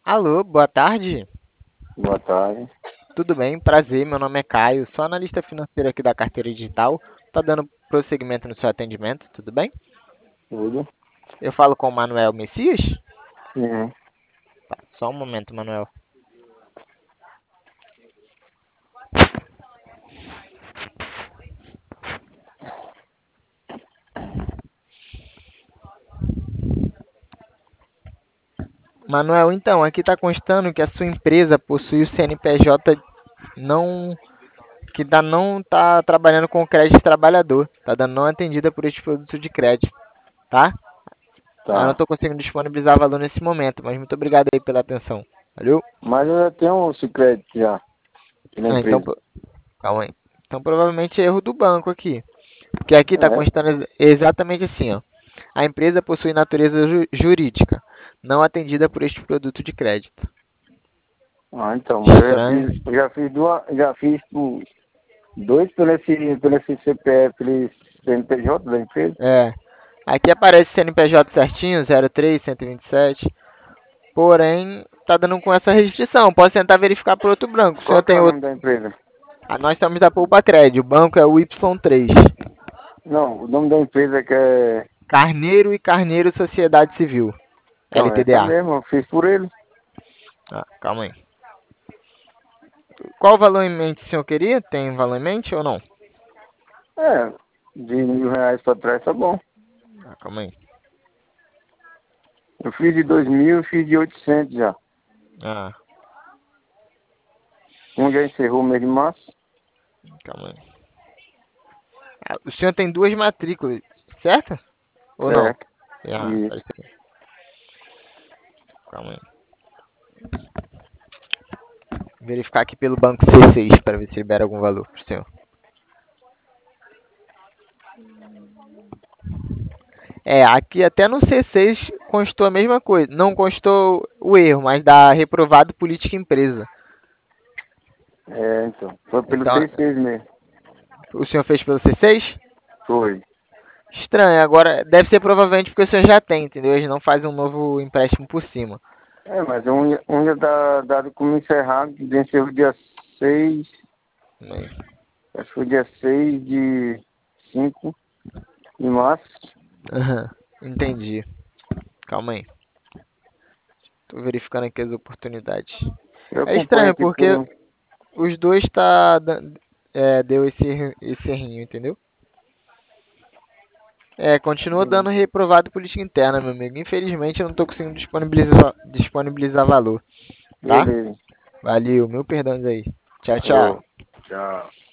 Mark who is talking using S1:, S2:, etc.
S1: Alô, boa tarde.
S2: Boa tarde.
S1: Tudo bem? Prazer, meu nome é Caio. Sou analista financeiro aqui da carteira digital. Tá dando prosseguimento no seu atendimento, tudo bem?
S2: Tudo?
S1: Eu falo com o Manuel Messias?
S2: Sim.
S1: Tá, só um momento, Manuel. Manuel, então, aqui está constando que a sua empresa possui o CNPJ não não tá trabalhando com crédito trabalhador, tá dando não atendida por este produto de crédito, tá? Eu não
S2: Tá.
S1: estou conseguindo disponibilizar valor nesse momento, mas muito obrigado aí pela atenção. Valeu?
S2: Mas eu já tenho um crédito já, aqui na
S1: Então,
S2: empresa.
S1: calma aí. Então provavelmente é erro do banco aqui. Porque aqui está
S2: É?
S1: constando exatamente assim, ó. A empresa possui natureza jurídica, não atendida por este produto de crédito.
S2: Ah, então, mas
S1: Estranho.
S2: eu já fiz duas, já fiz dois pelo esse CPF, pelo CNPJ da empresa.
S1: É. Aqui aparece CNPJ certinho, 03127. Porém, tá dando com essa restrição. Posso tentar verificar por outro banco. O senhor
S2: Qual que é
S1: tem
S2: o
S1: outro.
S2: nome da empresa?
S1: Ah, nós estamos da Poupa Crédito. O banco é o Y3.
S2: Não, o nome da empresa que é...
S1: Carneiro e Carneiro Sociedade Civil.
S2: Então, é essa
S1: LTDA.
S2: mesmo, eu fiz por ele.
S1: Ah, calma aí. Qual valor em mente o senhor queria? Tem valor em mente ou não?
S2: É, de R$ 1.000 pra trás tá bom.
S1: Ah, calma aí.
S2: Eu fiz de 2.000 e fiz de 800 já.
S1: Ah,
S2: Um já encerrou o mês de março.
S1: calma aí. Ah, o senhor tem duas matrículas, certo? Ou não?
S2: Certo.
S1: Ah,
S2: Isso.
S1: parece que... Calma aí. Verificar aqui pelo banco C6 para ver se libera algum valor pro senhor. É, aqui até no C6 constou a mesma coisa. Não constou o erro, mas dá reprovado política empresa.
S2: É, então. Foi pelo
S1: Então,
S2: 6.6 mesmo.
S1: o senhor fez pelo C6?
S2: Foi.
S1: Estranho, agora deve ser provavelmente porque o senhor já tem, entendeu? Eles não fazem um novo empréstimo por cima.
S2: É, mas um já tá dado como encerrado, que venceu o dia 6, acho que foi dia 6 de 5 de março.
S1: Aham, entendi. Calma aí. Tô verificando aqui as oportunidades.
S2: Eu
S1: É
S2: acompanho
S1: estranho
S2: aqui por
S1: porque
S2: um.
S1: os dois deu esse errinho, entendeu? É, continua dando reprovado política interna, meu amigo. Infelizmente eu não tô conseguindo disponibilizar valor, tá?
S2: Beleza.
S1: Valeu, meu perdão aí. Tchau, tchau.
S2: Falou. Tchau.